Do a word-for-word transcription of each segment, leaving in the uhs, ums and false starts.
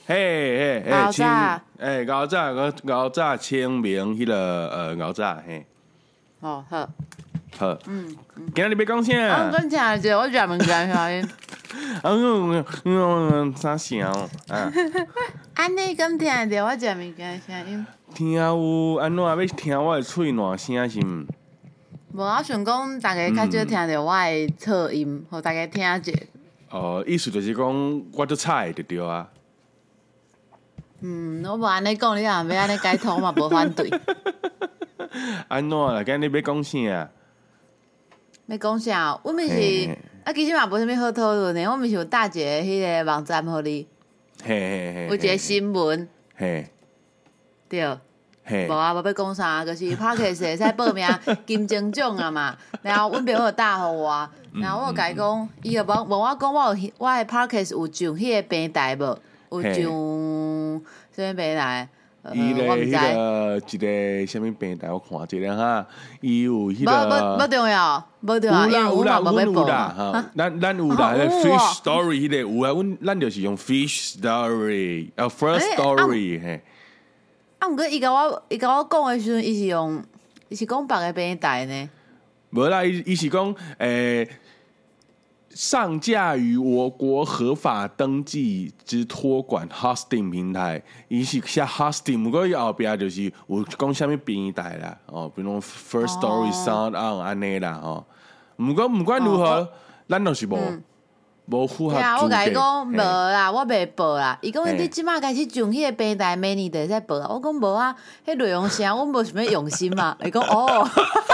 嘿嘿嘿，清诶，牛仔个牛仔清明迄个呃牛仔嘿。 哦好。 好，嗯，今日要讲啥？ 我讲听者，我专门讲啥音？ 啊，嗯嗯，啥声啊？ 安尼咁听着，我专门讲啥音？ 听有安怎要听我的喙烂声是毋？ 无，我想讲，大家较少听着我的噪音，互大家听者。 哦，意思就是讲，我做菜就对啊。 嗯，我无安尼讲，你若要安尼改通嘛，无反对。 安怎啦？今日要讲啥？ 要讲啥？我们是啊，其实嘛无啥物好讨论的。我们是有搭一个迄个网站互你， 嘿嘿嘿， 有一个新闻， 嘿， 对， 嘿， 无啊，无要讲啥，就是 Podcast 会使报名金钟奖啊嘛。然后阮朋友答互我，然后我甲伊讲，伊就问问我讲，我有我的 Podcast 有上迄个平台无？有上啥物平台？ 伊咧迄个一个啥物平台，我看一下哈，伊有迄个。 无无无重要，无重要，因为有啦有嘛无要报啦，哈，咱咱有啦，迄 Fish Story 迄个有啊，阮咱就是用 Fish Story， 啊 First Story 嘿。 啊，毋过伊甲我伊甲我讲的时阵，伊是用伊是讲别个平台呢。 无啦，伊伊是讲诶。上架于我国合法登记之托管 hosting 平台，伊是写 hosting， 不过伊后壁就是有讲啥物平台啦，哦，比如 First Story、Sound On 安尼啦，吼。不过不管如何，咱都是无无符合资格。 对啊，我甲伊讲无啦，我袂报啦。伊讲你即马开始上迄个平台，明年就会使报啦。我讲无啊，迄内容啥，我无想要用心嘛。伊讲哦。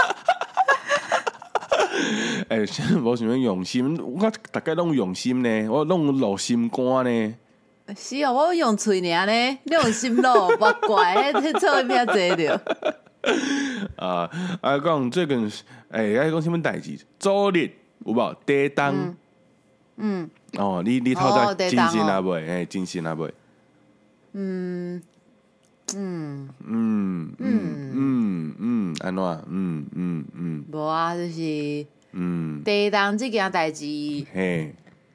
诶、欸，现在无想要用心，我大概拢用心呢，我拢落心肝呢。 是哦，我用喙尔呢，你用心落，莫怪，迄迄噪音遐济着。 啊啊，讲最近诶，爱讲什么代志？周日有无？地当。嗯。嗯哦，你你透早真心啊袂？诶，真心啊袂？嗯。嗯嗯嗯嗯嗯，安怎？嗯嗯嗯， 无啊，就是嗯，地动即件代志，嘿，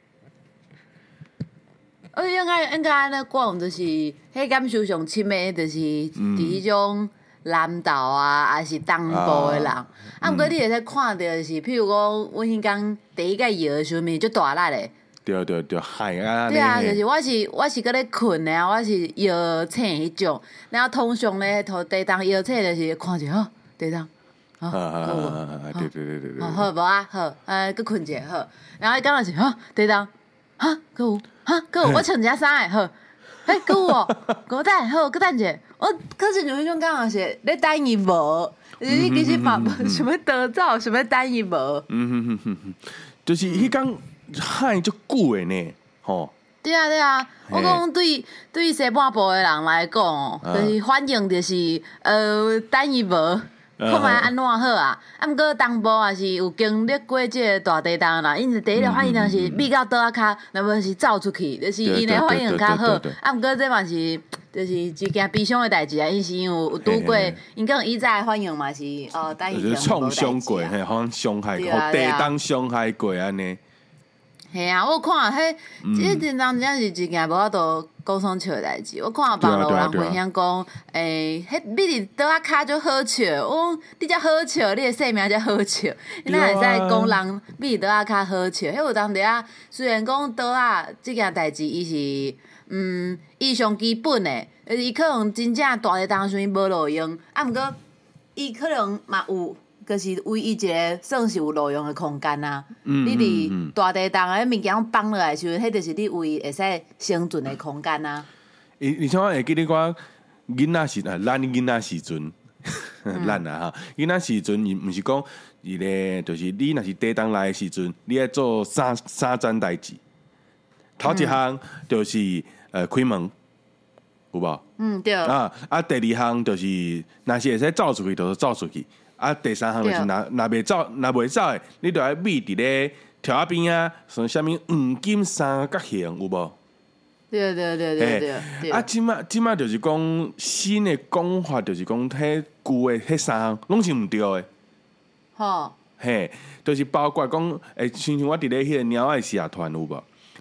我应该应该安尼讲，就是迄感受上深的，就是伫迄种南投啊，还是东部的人。啊，毋过你会使看到，就是譬如讲，阮迄工第一届摇的时阵，就大力的。 对对对，海啊！ 对啊，就是我是我是搁咧困的啊，我是摇醒迄种。然后通常咧，头地动摇醒就是看者吼，地动， 好，对对对对对。 好无啊，好，呃，搁困者好。然后伊讲就是吼，地动，哈，搁有，哈，搁有，我穿一下衫诶，好，嘿，搁有哦，搁等，好，搁等者。我可是有迄种感觉是咧等伊无，你其实嘛想要得走，想要等伊无。 嗯哼哼哼哼，就是迄工。海足久的呢，吼。 对啊对啊，我讲对对西半部的人来讲哦，就是反应就是呃等伊无，看卖安怎好啊。啊，毋过东部也是有经历过即个大地震啦，因为第一个反应就是避到倒仔骹，若无是走出去，就是因的反应较好。啊，毋过这嘛是就是一件悲伤的代志啊，因是因有有拄过，因讲以前的反应嘛是哦等伊创伤过，嘿，好像伤害过，地动伤害过安尼。 系啊，我看迄即真当真是一件无法度沟通笑的代志。我看网络人分享讲，诶，迄比伫倒仔骹就好笑，我讲你遮好笑，你的性命才好笑。你哪会使讲人比倒仔骹好笑？迄有当地啊，虽然讲倒仔即件代志，伊是嗯，伊上基本的，伊可能真正大地当时伊无路用，啊，毋过伊可能嘛有。就是为伊一个算是有路用的空间啊！嗯、你伫大地动诶物件放落来时阵，迄就是你为会使生存的空间啊！ 而而且我会记得我囡仔时啊，咱囡仔时阵，咱啊哈，囡仔时阵，伊毋是讲伊咧，就是你若是地动来的时阵，你爱做三三件代志。头一项就是呃开门，有无？嗯，对。啊啊，第二项就是若是会使走出去，就是走出去。啊，第三项就是若若袂走，若袂走诶，你著爱秘伫咧条仔边啊，像啥物黄金三角形有无？ 对对对对对。 啊，即马即马就是讲新诶讲法，就是讲迄旧诶迄三项拢是毋对诶。吼，嘿，就是包括讲，诶，亲像我伫咧迄个鸟爱社团有无？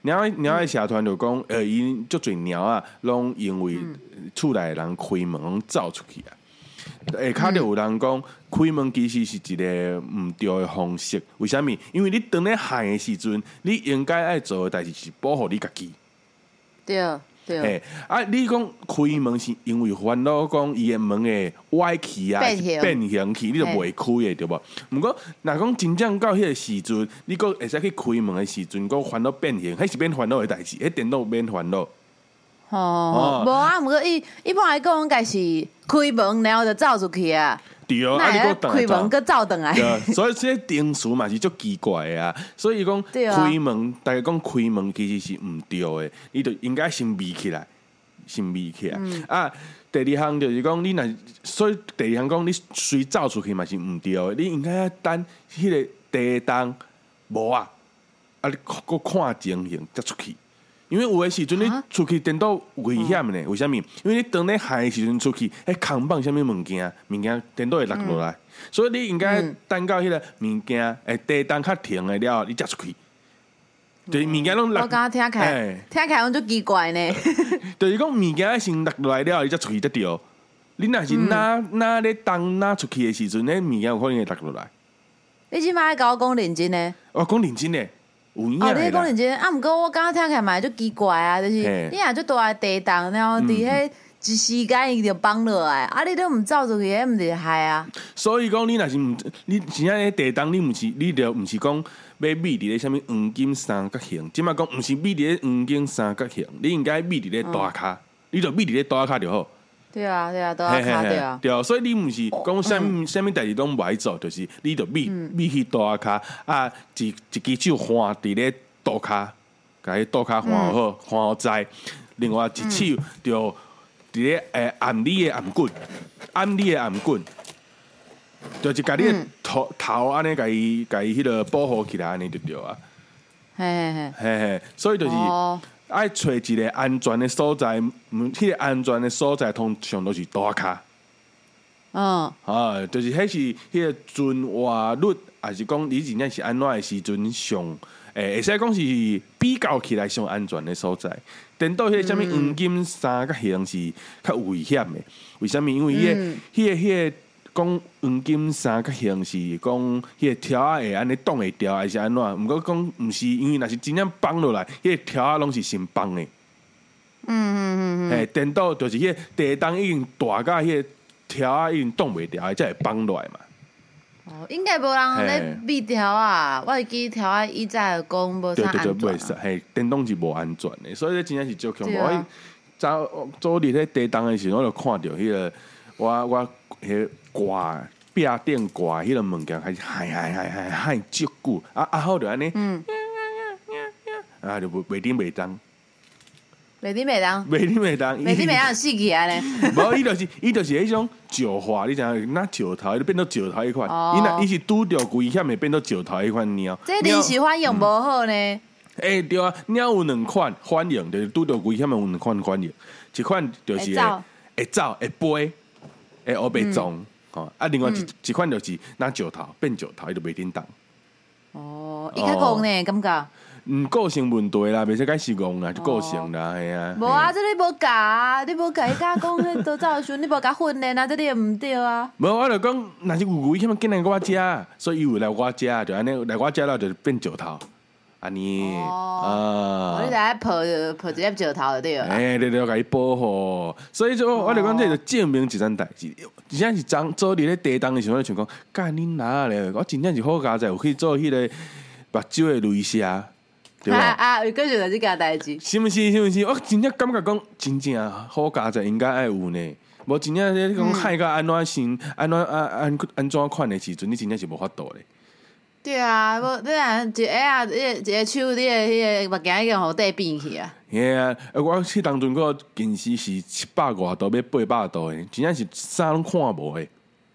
鸟鸟的社团就讲，呃，因足侪鸟啊，拢因为厝内人开门拢走出去啊。下骹就有人讲，开门其实是一个毋对的方式。为虾米？因为你当咧害的时阵，你应该爱做的代志是保护你家己。 对对。 嘿，啊，你讲开门是因为烦恼讲伊的门的歪去啊，变形去，你就袂开的对无？毋过，若讲真正到迄个时阵，你讲会使去开门的时阵，讲烦恼变形，迄是免烦恼的代志，迄电脑免烦恼。 哦，无啊，毋过伊一般来讲，应该是开门然后就走出去啊。 对啊，啊你讲开门搁走转来。 对，所以这个定数嘛是足奇怪的啊。所以讲开门，大家讲开门其实是毋对的，你就应该先闭起来，先闭起来。嗯、啊，第二项就是讲你若，所以第二项讲你随走出去嘛是毋对的，你应该等迄个地动无啊，啊你搁看情形才出去。因为有的时阵你出去电脑危险呢，为虾米？因为你当你害的时阵出去，迄扛放啥物物件，物件电脑会落落来，嗯、所以你应该等到迄个物件诶地动较停的了，你才出去。就是物件拢落。 我刚刚听起来，欸、听起来拢足奇怪呢。 就是讲物件先落落来了，你才出去才对。你若是拿拿咧动拿出去的时阵，迄物件有可能会落落来。 你即摆甲我讲认真呢？ 我讲认真呢。有影哦，你讲认真啊？毋过我刚刚听起来嘛就奇怪啊，就是你若足大地动，然后伫迄一时间伊就崩落来，啊，你都毋走出去，迄毋是害啊？ 所以讲你若是毋，你真正迄地动，你毋是，你着毋是讲要秘伫咧啥物黄金三角形，即摆讲毋是秘伫咧黄金三角形，你应该秘伫咧大骹，你着秘伫咧大骹就好。 对啊，对啊，大骹对啊。 对，所以你毋是讲啥物啥物代志拢袂做，就是你着秘秘去大骹啊，一一支手换伫咧大骹，甲迄大骹换好，换好在，另外一手着伫咧诶按你的按棍，按你的按棍，就是甲你的头头安尼甲伊甲伊迄个保护起来，安尼就对啊。 嘿嘿嘿， 嘿嘿，所以就是。爱找一个安全的所在，嗯，迄个安全的所在通常都是大骹。嗯，啊，就是迄是迄个准活率，还是讲你真正是安怎的时阵上，诶、欸，会使讲是比较起来上安全的所在。电脑迄个啥物黄金三角形是较危险的，为虾米？因为迄、那个、迄、那个、迄、那个。讲黄金三角形是讲迄个条仔会安尼挡会掉，还是安怎？毋过讲毋是，因为若是真正放落来，迄、那个条仔拢是先放的。嗯嗯嗯嗯。诶，电脑就是迄个地动已经大到迄个条仔已经挡袂掉，才会放落来嘛。 哦，应该无人咧密条啊！我会记条仔以前讲无啥安全。对对对，袂使， 嘿，电动是无安全的，所以真正是足恐怖。我早早日咧地动的时候，我就看到迄、那个我我迄。挂壁顶挂迄个物件，开始喊喊喊喊喊足久，啊啊好就安尼，嗯，啊就袂顶袂当， 袂顶袂当， 袂顶袂当， 袂顶袂当死去安尼。 无，伊就是伊就是迄种石化，你知影？那石头，就变到石头迄款，伊若伊是拄着危险的，变到石头迄款鸟。 这临时反应无好呢。诶、 欸，对啊，鸟有两款反应，就是拄着危险的有两款反应，一款就是会走会飞，会学袂撞。嗯哦，啊，另外一、嗯、一款就是拿石头变石头，伊就袂叮当。 哦，伊较戆呢，感觉。 嗯，个性问题啦，袂使解释戆啦，就个性啦，系啊。 无啊，这你无教，你无教伊甲讲，迄都走时，你无甲训练啊，这你也毋对啊。 无，我就讲，若是有危险，紧来我遮，所以伊有来我遮，就安尼来我遮了，就变石头。安尼哦，啊，你来抱抱一粒石头就对了。 哎，对对，甲伊保护，所以就我就讲，这就证明一件代志。真正是昨昨日咧地动的时候，就讲，干你哪咧？我真正是好佳哉，有去做迄个目睭的镭射，对吧？ 啊啊，有个就是这件代志。 是毋是？是毋是？我真正感觉讲，真正好佳哉，应该爱有呢。无真正咧讲害甲安怎先安怎安安安怎款的时阵，你真正是无法度咧。 对啊，无你啊，一下啊，一一个手，你个迄个目镜已经互底变去啊。 嘿啊，我去当阵个近视是七百外度，要八百度的，真正是啥拢看无的。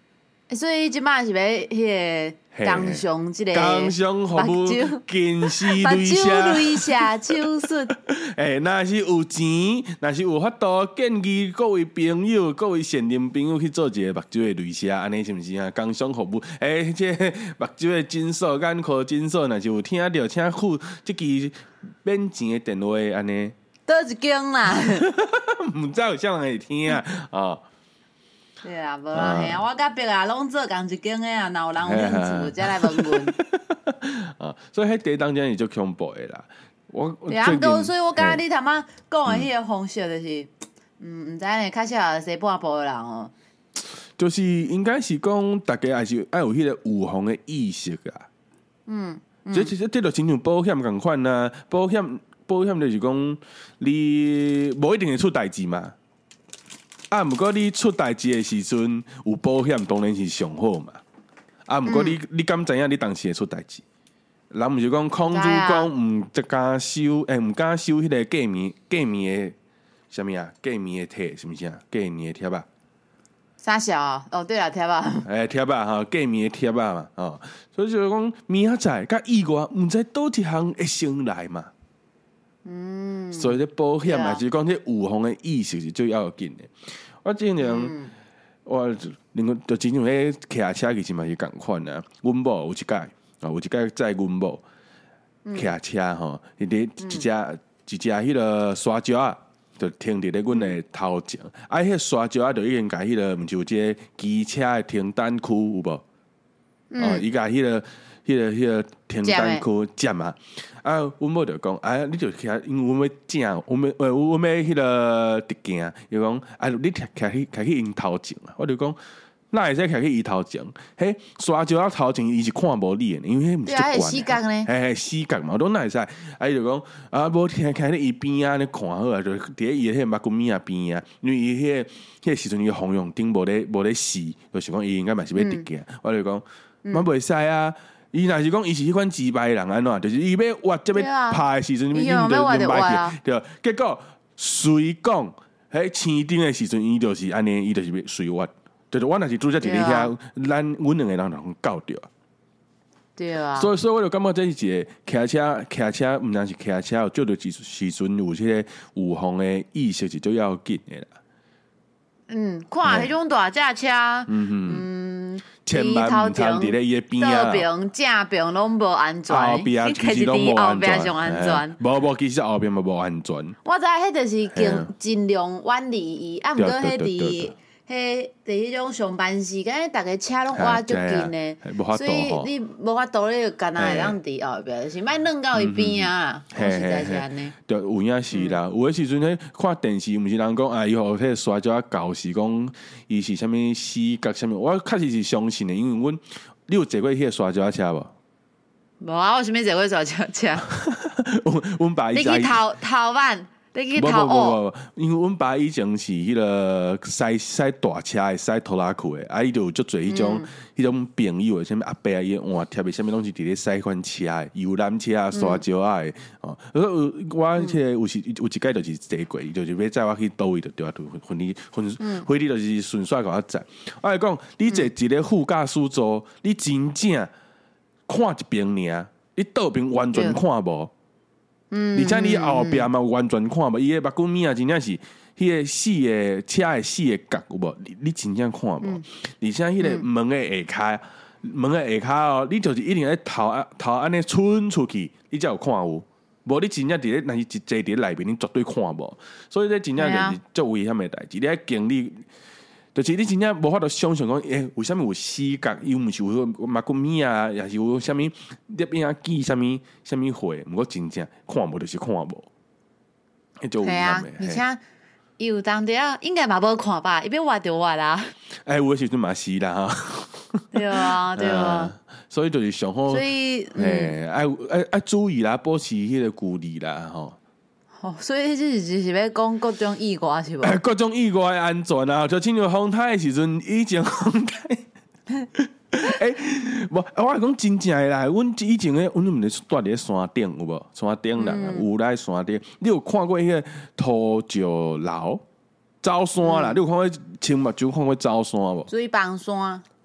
所以即摆是要迄个工商即个工商服务近视雷射， 目睭雷射手术。 诶，若是有钱，若是有法度，建议各位朋友、各位善良朋友去做一个目睭的雷射，安尼是毋是啊？工商服务，诶，即个目睭的诊所、眼科诊所，若是有听到，请付即支免钱的电话，安尼。 倒一间啦， 毋知有啥人会听啊？哦。 对啊，无啦，嘿啊，我甲别啊拢做共一间的啊，若有人有兴趣，才来问阮。 啊，所以迄第一当真是足恐怖的啦。我对啊，都所以我感觉你头仔讲的迄个方式就是，嗯，毋知呢，较适合西半部的人哦。 就是应该是讲，大家还是爱有迄个预防的意识啊。嗯，这其实这就亲像保险共款啊，保险保险就是讲，你无一定会出代志嘛。啊，毋过你出代志的时阵有保险，当然是上好嘛。啊，毋过你、嗯、你敢知影你当时会出代志？人毋是讲空主讲毋只敢收，诶、欸，毋敢收迄个过棉过棉的啥物啊？过棉的贴是毋是啊？过棉的贴啊？ 啥小啊？哦，对啦，贴啊。 诶、欸，贴啊，吼，过棉的贴啊嘛，哦，所以就是讲明仔载甲意外，毋知倒一项会先来嘛。嗯，所以咧保险啊，就是讲这预防的意识是最要紧的。我之前、嗯、我另外就之前咧骑车其实嘛是共款啊。阮某有一届啊，有一届载阮某骑车吼，伊伫一只、嗯、一只迄个沙石啊，就停伫咧阮的头前。啊，迄个沙石啊，就已经甲迄个毋是有即个机车的停单区有无？嗯、哦，伊甲迄个。迄、那个、迄、那個停單區佔啊，啊，阮某就講，啊，你就騎，因為阮要正，阮要，阮阮要迄個直行，伊講，啊，你騎騎去騎去因頭前啊，我就講，哪會使騎去伊頭前？迄沙石啊頭前，伊是看無你的，因為迄毋是足懸的，嘿嘿，死角嘛，我講哪會使？啊，伊就講，啊，無騎騎咧伊邊啊，咧看好啊，就佇咧伊迄個目睭咪啊邊啊，因為伊迄個迄個時陣伊個方向頂無咧無咧死，就是講伊應該嘛是要直行，我就講，嘛袂使啊。伊若是講伊是迄款自敗人安怎，就是伊要挖即要拍的時陣，伊就用擺去，對。結果隨講喺青頂的時陣，伊就是安尼，伊就是要隨挖。就是我若是拄則佇咧遐，咱阮兩個人就搞着。 對啊。所以所以我就感覺這是一個騎車騎車，毋但是騎車，做着時時陣有即個預防的意識是最要緊的啦。 嗯，看迄種大隻車，嗯嗯。千萬唔通佇咧伊邊啊！ 倒邊、正邊攏無安全， 後邊啊，其實攏無安全。 上安全。 無無，其實後邊嘛無安全。 我知迄就是盡盡量遠離伊，啊，毋過迄佇迄佇迄種上班時間，逐個車攏挖足近的，所以你無法度咧，干那會當佇後邊，就是莫弄到伊邊啊。實在是安尼。對，有影是啦。有誒時陣咧，看電視，毋是人講啊，以後迄個沙石搞是講伊是啥物死角啥物，我確實是相信的，因為阮你有坐過迄個沙石車無？無啊，我是毋坐過沙石車。阮爸伊你去頭頭灣。你去頭哦，因為阮爸以前是迄個駛駛大車的，駛拖拉庫的，啊，伊就有足濟迄種迄種朋友的，啥物阿伯啊，伊換貼的，啥物攏是佇咧駛款車的，遊覽車啊、沙石啊的，哦，我我迄個有時有一屆就是坐過，伊就是要載我去倒位就對啊，就分你分回你就是順續甲我載。我來講，你坐一個副駕駛座，你真正看一邊爾，你倒邊完全看無。嗯，而且你後壁嘛完全看無，伊個目睭咪啊，真正是迄個四個車的四個角有無？你你真正看無？嗯、而且迄個門的下骹，門的下骹哦，你就是一定要頭啊頭安尼伸出去，你才有看有。無你真正佇咧，若是坐佇咧內面，你絕對看無。所以這真正就是足危險的代誌。你喺經歷，就是你真正無法度想象講，誒、欸，為什麼有死角？伊毋是有目睭咪啊，也是有啥物入邊啊記啥物啥物貨？毋過真正看無就是看無，迄就危險的。而且伊有當地啊，應該嘛無看吧？伊要挖就挖啦。誒，有誒時陣嘛是啦，對啊，對啊。所以就是上好，所以誒，愛愛愛注意啦，保持迄個距離啦，吼。哦，所以即是就是要講各種意外是無？欸、各種意外安全啊！就親像風台的時陣，以前風台，誒、欸，無我係講真正的啦。阮以前咧，阮毋是住佇山頂有無？山頂人啊，有來山頂。你有看過迄個土石樓、走山啦？嗯、你有看過青目睭看過走山無？水房山。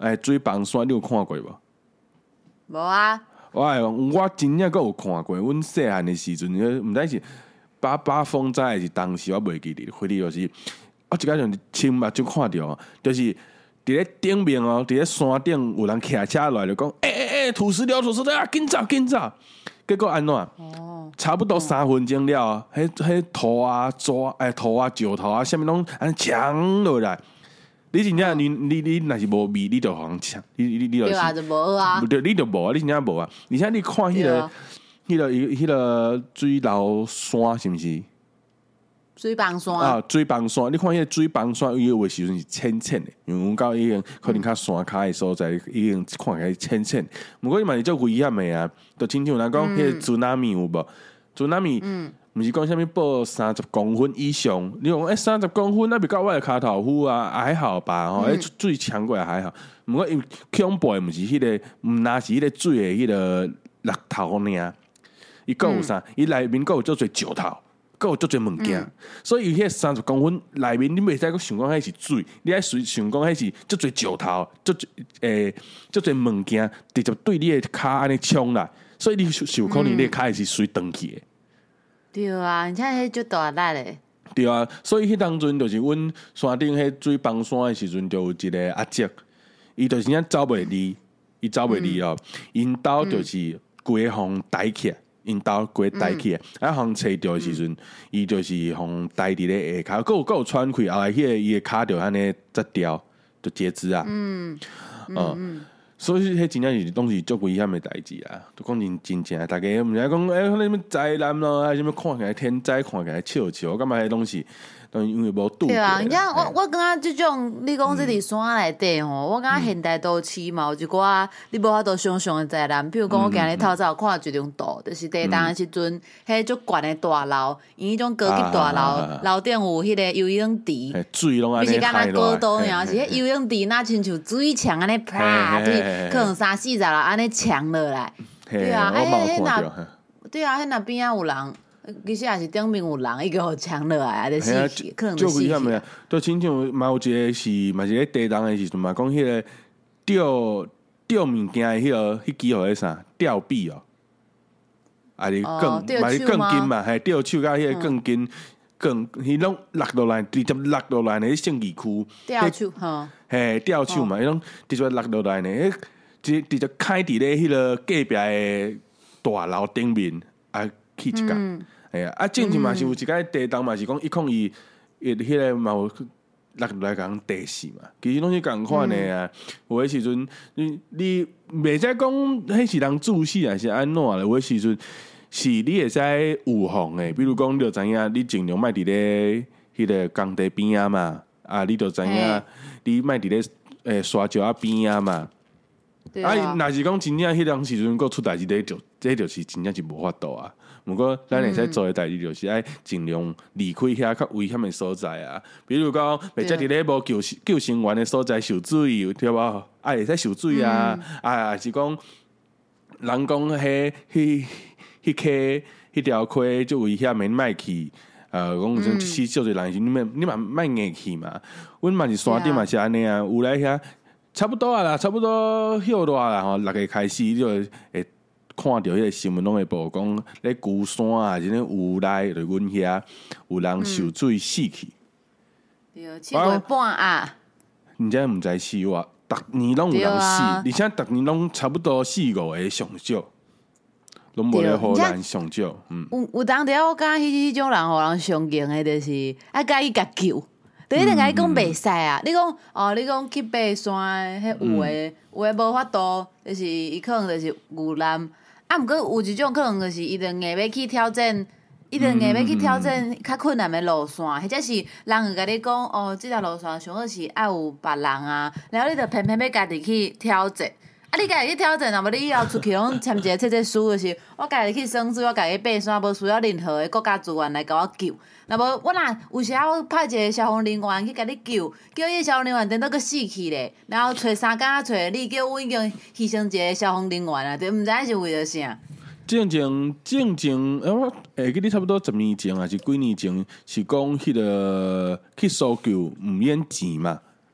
哎，水房山你有看过无？ 无啊。 我我真正佫有看过，阮细汉的时阵，毋知是八八风灾还是当时我袂记得，回忆就是我一摆就亲目睭看着，就是伫咧顶面哦，伫咧山顶有人骑车来就讲，诶诶诶，土石流土石流啊，紧走紧走！结果安怎？哦，差不多三分钟了，迄迄土啊、纸诶土啊、石头啊，啥物拢安抢落来。你真正你你你若是无味，你就互人抢，你你你就对啊，就无啊， 对，你就无啊，你真正无啊。而且你看迄个、迄个、迄个水流山是毋是？ 水房山啊，水房山，你看迄个水房山，伊有诶时阵是浅浅诶，因为阮到已经可能较山骹诶所在，已经看起来浅浅。毋过伊嘛是足危险诶啊，就亲像人讲迄个津波有无？津波嗯。毋是讲啥物报三十公分以上，你讲诶三十公分那比较我的骹头夫啊，还好吧吼，诶、嗯、水强过还好。毋过因恐怖诶，毋是迄、那个，毋那是迄个水诶迄个落头尔，伊佫有啥？伊内面佫有足侪石头，佫有足侪物件，嗯、所以伊迄三十公分内面，你袂使佫想讲迄是水，你爱想想讲迄是足侪石頭，足诶足侪物件，直接对你诶骹安尼冲来，所以你受可能你诶骹是水断去诶。 对啊，而且迄足大力诶。 对啊，所以迄当阵就是阮山顶迄水房山诶时阵，就有一个阿姐，伊就是怎走袂离，伊走袂离哦。因兜就是规个互抬起，因兜规个抬起，啊，互找着诶时阵，伊就是互抬伫咧下骹，佫有佫有喘气，后来迄个伊诶骹就安尼折掉，就截肢啊。嗯嗯。嗯所以迄真正是拢是足危险诶代志啊！都讲真真正，大家毋知讲诶，迄什物灾难咯，还是什物看起来天灾，看起来笑笑，我感觉迄拢是，因为无拄。 对啊，你讲我我感觉即种你讲即伫山内底吼，我感觉现代都市嘛有一寡你无法度想象诶灾难，比如讲我今日透早看一张图，就是地震诶时阵，迄足悬诶大楼，因迄种高级大楼，楼顶有迄个游泳池， 水拢安尼开落，不是敢若高度尔，是迄游泳池那亲像水墙安尼啪，可能三四十人安尼墙落来，对啊，哎，迄若对啊，迄若边仔有人。其实也是顶面有人，伊个互抢落来啊，就死去，可能就死去。 都亲像嘛有一个是嘛是咧地震诶时阵嘛，讲迄个吊吊物件诶迄个迄支号迄啥吊臂哦，啊是更嘛是更紧嘛，系吊手甲迄个更紧更，伊拢落落来，直接落落来呢，圣义区吊手吼， 嘿吊手嘛，伊拢直接落落来呢，直直接开伫咧迄个隔壁诶大楼顶面啊。去一角，哎呀、嗯，啊，之前嘛是有一个地震嘛，是讲一控伊，伊迄个嘛有落来讲地势嘛，其实拢是共款的啊。有诶时阵，你你袂使讲迄是人注死还是安怎咧？有诶时阵是你会使预防诶，比如讲你就知影，你尽量莫伫咧迄个工地边啊嘛，啊，你就知影，你莫伫咧诶沙石啊边啊嘛。啊，若是讲真正迄当时阵，佫出代志，这就这就是真正是无法度啊。不过，咱会使做诶代志，就是爱尽量离开遐较危险诶所在啊。比如讲，袂则伫咧无救救生员诶所在受水，对无？啊，会使受水啊，嗯、啊，是讲人讲迄迄迄溪迄条溪就危险，免卖去。呃，讲像死少侪人是，你咪你嘛卖硬去嘛。阮嘛是山顶嘛是安尼啊，有来遐差不多啊啦，差不多休热啦吼，六月开始你就会。看到迄个新闻拢会报讲咧孤山啊，是咧有来就阮遐有人受水死去。 对，七月半啊。 毋知毋知死哇，逐年拢有人死，而且逐年拢差不多四五个上少，拢无咧互人上少。嗯， 有有当时我感觉迄迄种人互人上劲诶，就是爱甲伊甲救。就一定甲伊讲袂使啊！你讲哦，你讲去爬山迄有诶，有诶无法度，就是伊可能就是有难。啊，毋过有一种可能就是伊就硬要去挑战，伊就硬要去挑战较困难的路线，或者是人会甲你讲哦，即条路线上好是爱有别人啊，然后你就偏偏要家己去挑战。啊，你家己去挑战，若无你以后出去拢签一个册册书，就是我家己去耍水，我家己爬山，无需要任何的国家资源来甲我救。若无我若有时我派一个消防人员去甲你救，叫伊消防人员等到佮死去咧，然后找三工找你，叫我已经牺牲一个消防人员啊，就毋知是为了啥。 正正正正，我会记得差不多十年前还是几年前，是讲迄个去搜救毋免钱嘛。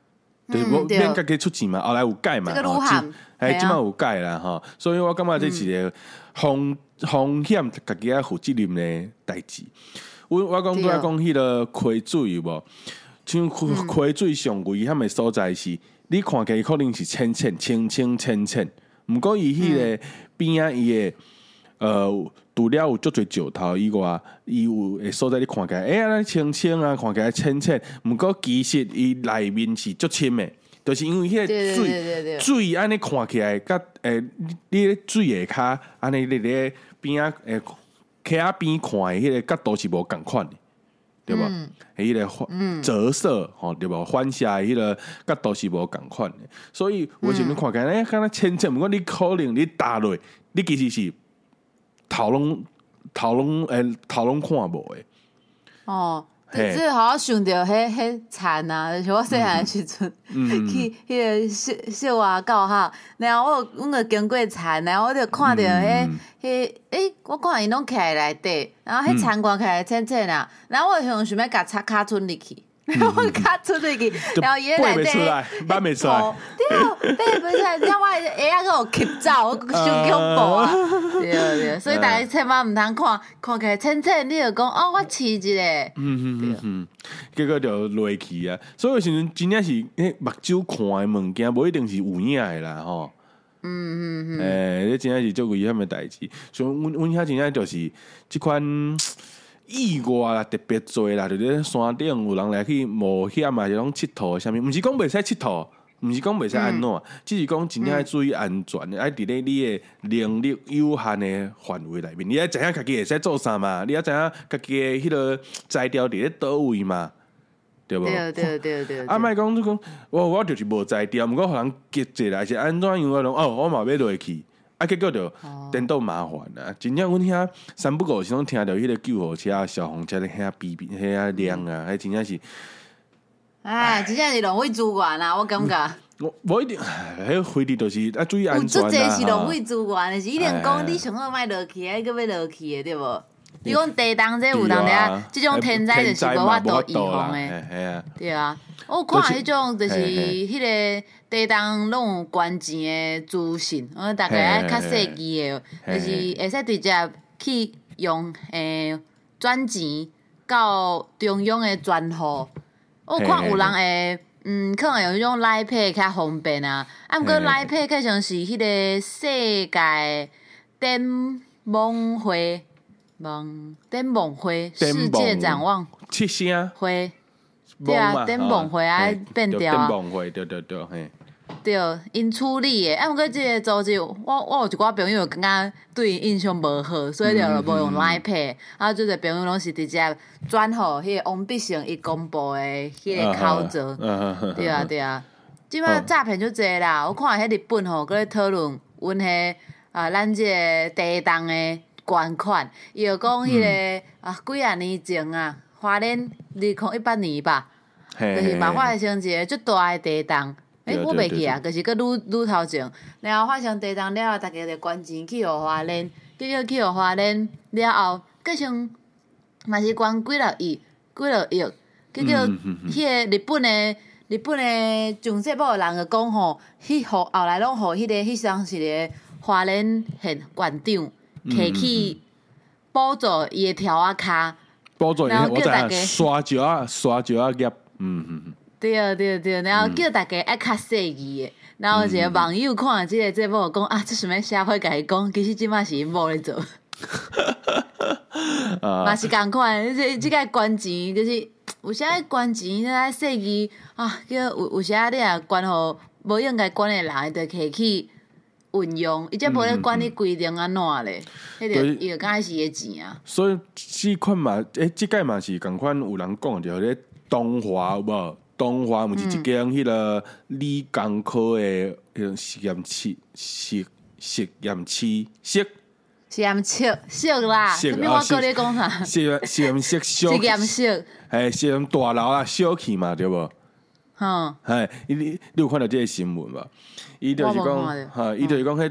就是无免家己出钱嘛，后来有改嘛， 这个愈喊， 哎，即摆有改啦吼，所以我感觉这是一个风风险，家己要负责任的代志。我我讲拄仔讲迄个溪水有无？像溪水上危险的所在是，你看起来可能是浅浅、清清浅浅，毋过伊迄个边仔伊的呃，除了有足侪石头以外，伊有诶所在你看起来，哎呀，清清啊，看起来浅浅，毋过其实伊内面是足深的，就是因为迄个水水安尼看起来，甲诶你你水下骹安尼你咧边仔诶。溪仔边看的迄个角度是无共款的，对吧？嗯，迄个折射吼，对吧？反射的迄个角度是无共款的，所以我想你看起来，哎，敢若浅浅，毋过你可能你踏落，你其实是头拢头拢诶头拢看无的。哦。 即互我想着迄迄田啊，就是我细汉诶时阵，去迄个小小外狗哈，然后我阮着经过田，然后我着看着迄迄诶，我看因拢徛在内底，然后迄田看起来浅浅啊，然后我想想要甲插卡村入去。然后我卡出去，然后伊内底， 拔袂出来， 对，拔袂出来，然后我下仔个有吸走，我伤恐怖啊！对对，所以大家千万毋通看，看起来浅浅，你就讲哦，我试一个，嗯嗯嗯嗯，结果就落去啊！所以有时阵真正是迄目睭看的物件，无一定是有影的啦，吼。嗯嗯嗯，诶，这真正是足危险的代志。所以阮阮遐真正就是即款。意外啦，特别多啦，就咧山顶有人来去冒险啊，就种佚佗啥物，毋是讲袂使佚佗，毋是讲袂使安怎，只是讲真正要注意安全，爱伫咧你诶能力有限诶范围内面，你爱知影家己会使做啥嘛，你爱知影家己诶迄个材料伫咧倒位嘛，对无？ 对对对对。 啊，莫讲讲，我我就是无材料，毋过互人激一来是安怎样我拢哦，我嘛要落去。啊，结果就颠倒麻烦啊！真正阮遐三不五时拢听到迄个救护车、消防车咧遐哔哔、遐亮啊，迄真正是， 哎，真正是浪费资源啊！我感觉。 我无一定，迄飞地就是啊，注意安全啦。 有足侪是浪费资源的，是一定讲你想好莫落去，还佫要落去的，对无？你讲地动这有当下，即种天灾就是无法度预防的，对啊。我看迄种就是迄个地动拢有关钱的资讯，我大概爱较细支的，就是会使直接去用诶转钱到中央的专户。我看有人会嗯，可能用迄种 Line Pay 较方便啊。啊，毋过 Line Pay 较像是迄个世界展望会。梦展望会世界展望七声会，对啊，展望会啊变调啊， 展望会对对对，嘿， 对，因处理的。啊，毋过即个组织，我我有一寡朋友感觉对因印象无好，所以就无用 Line Pay，啊，即个朋友拢是直接转互迄个王必胜伊公布的迄个口罩，对啊对啊。即摆诈骗就侪啦，我看迄日本吼，搁咧讨论阮迄啊，咱即个地动的。捐款，伊就讲迄、那个、嗯、啊，几啊年前啊，花莲二零一八年吧，就是嘛发生一个足大的地动，诶、欸，我袂记啊，就是佮愈愈头前，然后发生地动了后，大家就捐钱去互花莲，结果去互花莲了后，佮像嘛是捐几落亿，几落亿，结果迄个日本的日本的上节目的人就讲吼，迄互后来拢互迄个迄当时的花莲县县长。摕去补助伊的条仔骹， 补助伊，我知影刷石啊，刷石啊业，嗯嗯嗯， 对对对，然后叫大家爱较细意的，然后一个网友看即个节目讲啊，这什么社会甲伊讲，其实即马是因某咧做，嘛是共款，即即个捐钱就是有时爱捐钱，你爱细意啊，叫有有时啊你也捐互无应该捐的人，就摕去。运用，伊则无咧管你规定安怎咧，迄个伊就敢是个钱啊。 所以即款嘛，诶，即届嘛是共款有人讲着咧，东华有无？东华毋是一间迄个理工科诶迄种实验室实实验室室实验室室啦，什么我跟你讲啥？ 实验实验室小实验室， 嘿，实验大楼啊，小气嘛，对无？ 嗯， 嘿，你你有看到即个新闻无？伊就是讲，哈，伊就是讲，迄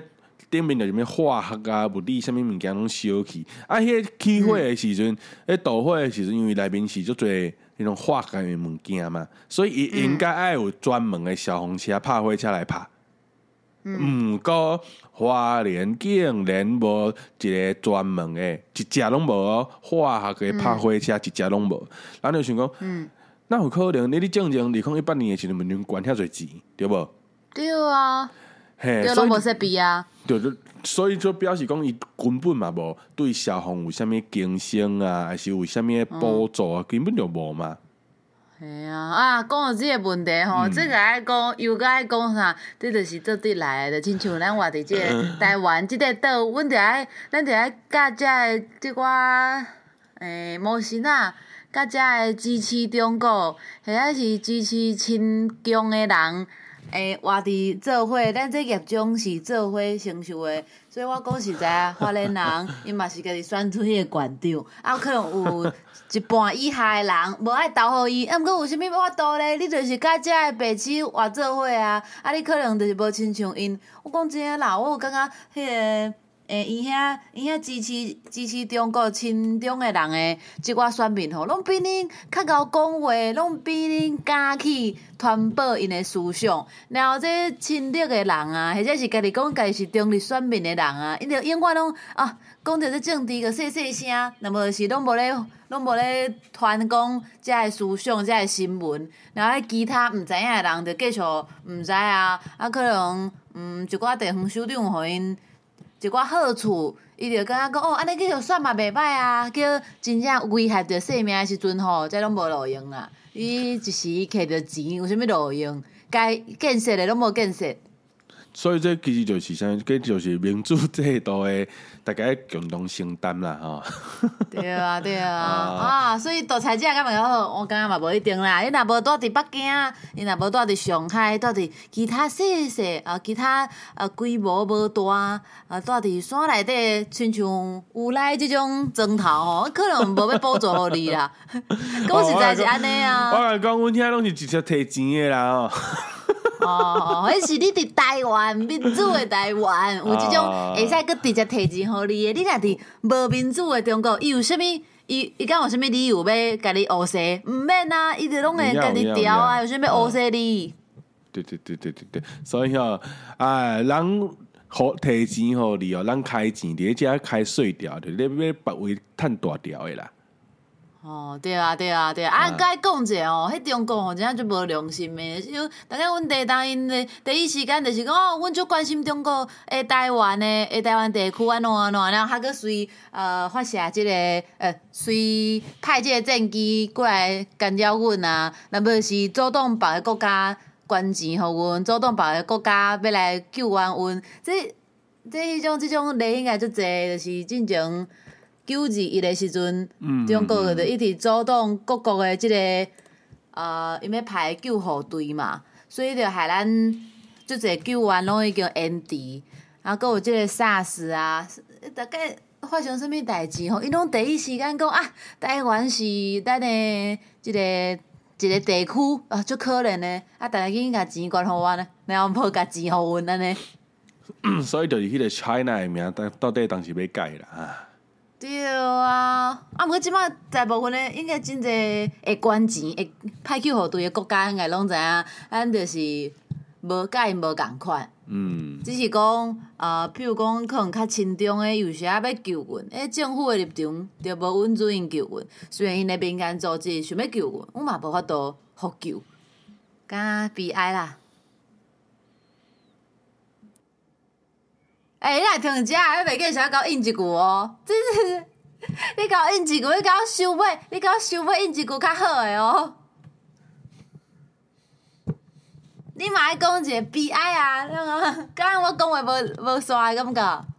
顶面就什物化学啊、物理啥物物件拢烧去。啊，迄个起火的时阵，迄、嗯、导火的时阵，因为内面是足侪迄种化学的物件嘛，所以伊应该爱有专门的消防车、拍火车来拍。毋过花莲竟然无一个专门的，一只拢无哦，化学的拍火车、嗯、一只拢无。咱就想讲，嗯，那有可能你你正正二零一八年的时阵，民众捐遐侪钱，对无？ 对啊，嘿，对，拢无设备啊。 对，所以就表示讲，伊根本嘛无对消防有啥物经费啊，还是有啥物补助啊，嗯、根本就无嘛。 系啊，啊，讲到即个问题吼，嗯、这个爱讲，又个爱讲啥？这就是做得来的，亲像咱话伫即个台湾即个岛，阮着爱，咱着爱甲遮个即寡诶模型啊，甲遮个支持中国，或者是支持亲共的人。诶，活伫做伙，咱这业种是做伙承受的，所以我讲实在啊，花莲人伊嘛是家己选出迄个县长，啊，可能有一半以下的人无爱投互伊，啊，毋过有啥物法度咧？你就是甲遮个白痴活做伙啊，啊，你可能就是无亲像因。我讲真诶啦，我有感觉迄个。诶，伊遐伊遐支持支持中国亲中诶人诶，即寡选民吼，拢比恁较贤讲话，拢比恁敢去传播因诶思想。然后这亲绿诶人啊，或者是家己讲家己是中立选民诶人啊，因着永远拢啊，讲着这政治个细细声，那么是拢无咧拢无咧传讲遮个思想、遮个新闻，然后其他毋知影诶人着继续毋知啊，啊可能嗯一寡地方首长互因。一寡好处，伊就感觉讲哦，安尼继续选嘛袂歹啊，叫真正危害着性命的时阵吼，这拢无路用啦。伊一时摕着钱，有啥物路用？该建设的拢无建设。 所以这其实就是啥？这就是民主制度的大家共同承担啦，吼。 对啊，对啊，啊，所以独裁者敢嘛较好？我感觉嘛无一定啦。你若无住伫北京，你若无住伫上海，住伫其他细细啊，其他啊规模无大啊，住伫山内底，亲像有来即种砖头吼，可能无要补助互你啦。讲实在是安尼啊。 我来讲，阮遐拢是直接摕钱的啦吼。 哦，迄是你伫台湾民主的台湾，有即种会使佫直接摕钱互你的。你若伫无民主的中国，伊有啥物？伊伊敢有啥物理由要甲你乌西？毋免啊，伊就拢会甲你调啊，有啥物乌西你？ 对对对对对对，所以吼，哎，人互摕钱互你哦，咱开钱，伫遮开碎条，就你要别位趁大条的啦。 哦，对啊，对啊，对啊，啊，该讲者哦，迄中国吼真正就无良心的，像大概阮地当因的第一时间就是讲哦，阮足关心中国诶台湾诶诶台湾地区安怎安怎，然后还佫随呃发射即、这个呃随派即个战机过来干扰阮啊，若无是主动别个国家捐钱互阮，主动别个国家要来救援阮，这这迄种即种例应该足侪，就是进前。九二一的时阵，嗯、中国就一直主动各国的即、这个呃，因要派救护队嘛，所以就害咱足侪救援拢已经延迟，啊，搁有即个 SARS 啊，大概发生啥物代志吼，伊拢第一时间讲啊，台湾是咱的即个一个地区啊，足可怜的，啊，大家紧甲钱捐互阮，然后无甲钱互阮安尼。 所以就是迄个 China 的名，到底当时要改啦啊。 对啊，啊，毋过即摆大部分诶，应该真侪会捐钱、会派救护队诶国家，应该拢知影，咱就是无甲因无共款。嗯。只是讲，呃，譬如讲，可能较亲中诶，有时啊要救援，诶，政府诶立场就无允许因救援。虽然因诶民间组织想要救援，阮嘛无法度互救，敢悲哀啦。哎、欸，你来听遮，你袂记想甲我应一句哦，真是你甲我应一句，你甲我收尾，你甲我收尾应一句较好诶哦。你嘛爱讲一个悲哀啊，敢我讲话无无煞诶感觉。